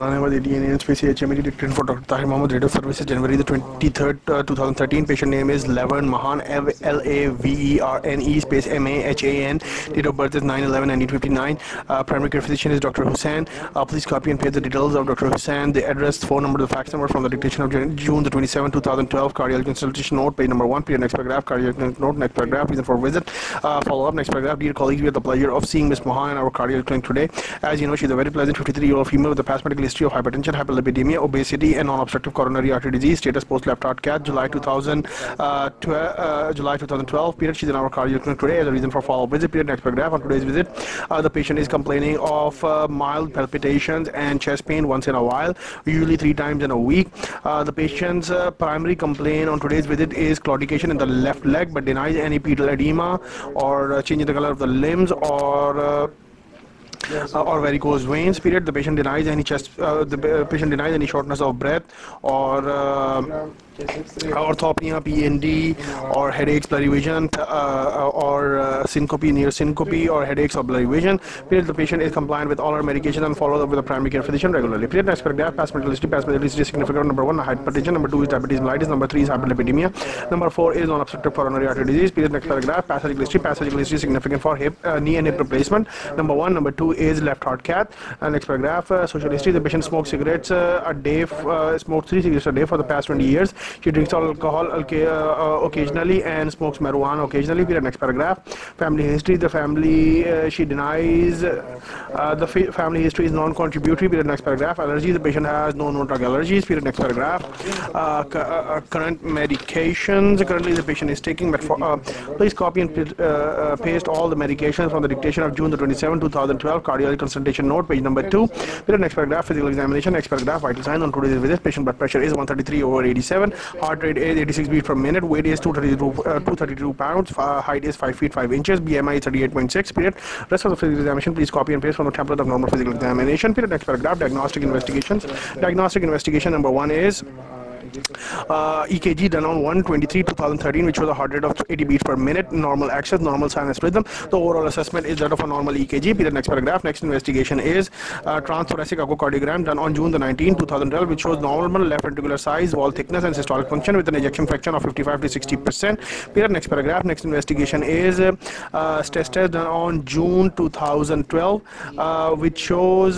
Ahmad ADN Space HMD dictated for Dr. Tahir Mohammed Radio Services January the 23rd, 2013. Patient name is Lavan Mahan, Laverne space MAHAN. Date of birth is 9/11/1959. Primary care physician is Dr. Hussain. Please copy and paste the details of Dr. Hussain, the address, phone number, the fax number from the dictation of June the 27th, 2012. Cardiac consultation note, page number 1. Period. Next paragraph. Cardiac note. Next paragraph. Reason for visit. Follow up. Next paragraph. Dear colleagues, we have the pleasure of seeing Ms. Mahan in our cardiac clinic today. As you know, she's a very pleasant 53-year-old female with a past medical history of hypertension, hyperlipidemia, obesity, and non-obstructive coronary artery disease. Status post left heart cath, July 2012. Period. She's in our cardiac clinic today as a reason for follow-up visit. Period. Next paragraph. On today's visit, the patient is complaining of mild palpitations and chest pain once in a while, usually 3 times in a week. The patient's primary complaint on today's visit is claudication in the left leg, but denies any pedal edema or change in the color of the limbs or varicose veins. Period. The patient denies any shortness of breath or orthopnea, PND, or headaches, blurry vision, or syncope, near syncope, or headaches or blurry vision. Period. The patient is compliant with all our medication and follows up with a primary care physician regularly. Period. Next paragraph. Past medical history. Past medical history is significant. Number 1, hypertension. Number 2 is diabetes mellitus. Number 3 is hyperlipidemia. Number 4 is non-obstructive coronary artery disease. Period. Next paragraph. Past surgical history. Past surgical history is significant for knee and hip replacement. Number 1. Number 2 is left heart cath. Next paragraph. Social history. The patient smokes cigarettes a day. Smoked 3 cigarettes a day for the past 20 years. She drinks alcohol occasionally and smokes marijuana occasionally. Period. Next paragraph. Family history. The family she denies the family history is non-contributory. Period. Next paragraph. Allergies. The patient has no known drug allergies. Period. Next paragraph. Current medications. Currently, the patient is taking. Please copy and paste all the medications from the dictation of June the 27th, 2012. Cardiology consultation note, page number 2. Period. Next paragraph. Physical examination. Next paragraph. Vital sign on today's visit. Patient blood pressure is 133/87. Heart rate is 86 beats per minute. Weight is 232 pounds. Height is 5 feet 5 inches. BMI is 38.6. Period. Rest of the physical examination, please copy and paste from the template of normal physical examination. Period. Next paragraph. Diagnostic investigations. Diagnostic investigation number 1 is EKG done on 1/23/2013, which was a heart rate of 80 beats per minute, normal access, normal sinus rhythm. The overall assessment is that of a normal EKG. Period. Next paragraph. Next investigation is transthoracic echocardiogram done on June the 19th, 2012, which shows normal left ventricular size, wall thickness, and systolic function with an ejection fraction of 55 to 60%. Period. Next paragraph. Next investigation is stress test done on June 2012, which shows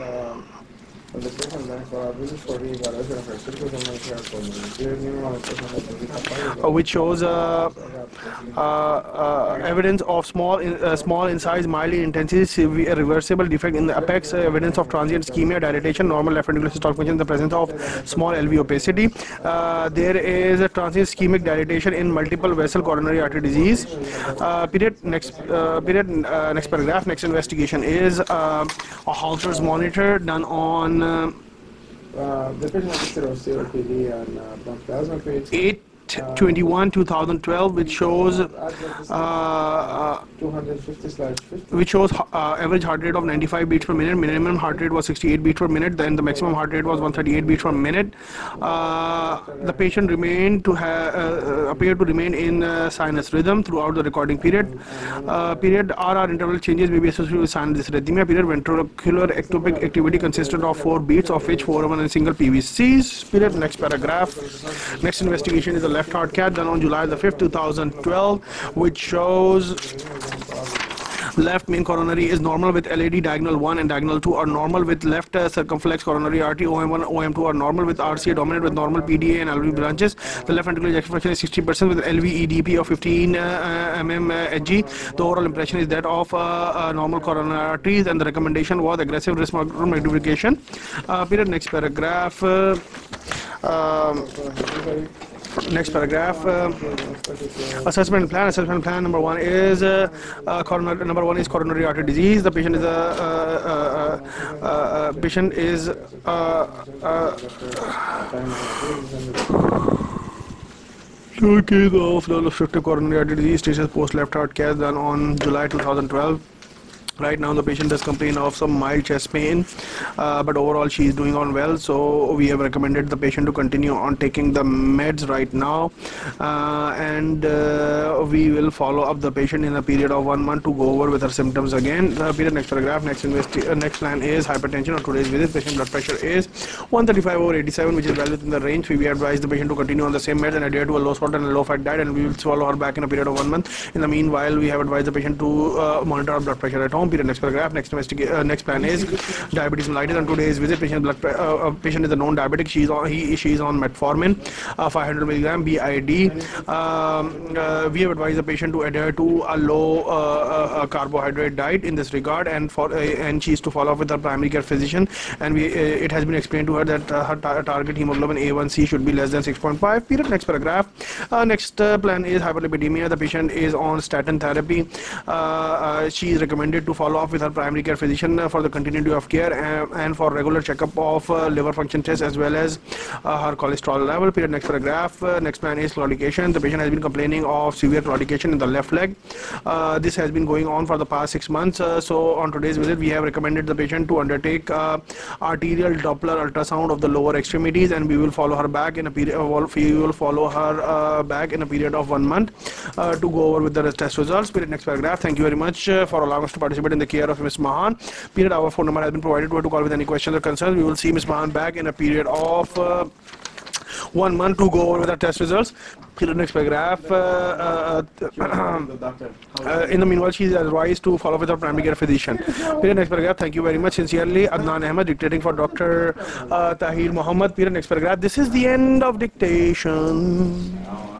evidence of small in size, mildly intensive, severe reversible defect in the apex, evidence of transient ischemia, dilatation, normal left ventricular systolic function in the presence of small LV opacity. There is a transient ischemic dilatation in multiple vessel coronary artery disease. Period. Next paragraph. Next investigation is a Holter's monitor done on the patient has COPD and bronchial 8/21/2012, which shows average heart rate of 95 beats per minute. Minimum heart rate was 68 beats per minute. Then the maximum heart rate was 138 beats per minute. The patient appeared to remain in sinus rhythm throughout the recording period. RR interval changes may be associated with sinus dysrhythmia. Period. Ventricular ectopic activity consisted of 4 beats, of which 4 were in single PVCs. Period. Next paragraph. Next investigation is the left heart cath done on July the 5th, 2012, which shows left main coronary is normal with LAD. Diagonal 1 and diagonal 2 are normal with left circumflex coronary artery. OM1 OM2 are normal with RCA dominant with normal PDA and LV branches. The left ventricular ejection fraction is 60% with LV EDP of 15 mm Hg. The overall impression is that of normal coronary arteries, and the recommendation was aggressive risk magnification. Period. Next paragraph. Next paragraph. Assessment plan. Assessment plan number 1 is coronary artery disease. The patient is case of non-obstructive coronary artery disease. Status post left heart cath done on July 2012. Right now the patient does complain of some mild chest pain, but overall she is doing on well, so we have recommended the patient to continue on taking the meds right now, and we will follow up the patient in a period of 1 month to go over with her symptoms again. Period. Next paragraph. Next plan is hypertension. On today's visit, patient blood pressure is 135/87, which is well within the range. We advise the patient to continue on the same meds and adhere to a low salt and a low fat diet, and we will follow her back in a period of 1 month. In the meanwhile, we have advised the patient to monitor our blood pressure at home. Period. Next paragraph. Next plan is diabetes mellitus. On today's visit, patient is a known diabetic. She is on metformin, 500 milligram BID. We have advised the patient to adhere to a low carbohydrate diet in this regard, and she is to follow up with her primary care physician. And it has been explained to her that her target hemoglobin A1C should be less than 6.5. Period. Next paragraph. Next plan is hyperlipidemia. The patient is on statin therapy. She is recommended to follow up with her primary care physician for the continuity of care and for regular checkup of liver function tests as well as her cholesterol level. Period. Next paragraph. Next plan is claudication. The patient has been complaining of severe claudication in the left leg. This has been going on for the past 6 months. So on today's visit, we have recommended the patient to undertake arterial Doppler ultrasound of the lower extremities, and we will follow her back in a period. We will follow her back in a period of 1 month to go over with the test results. Period. Next paragraph. Thank you very much for allowing us to participate in the care of Ms. Mahan. Period. Our phone number has been provided to her to call with any questions or concerns. We will see Ms. Mahan back in a period of 1 month to go over with our test results. Period. Next paragraph. In the meanwhile, she is advised to follow with her primary care physician. Period. Next paragraph. Thank you very much. Sincerely, Adnan Ahmed, dictating for Dr. Tahir Mohammed. Period. Next paragraph. This is the end of dictation.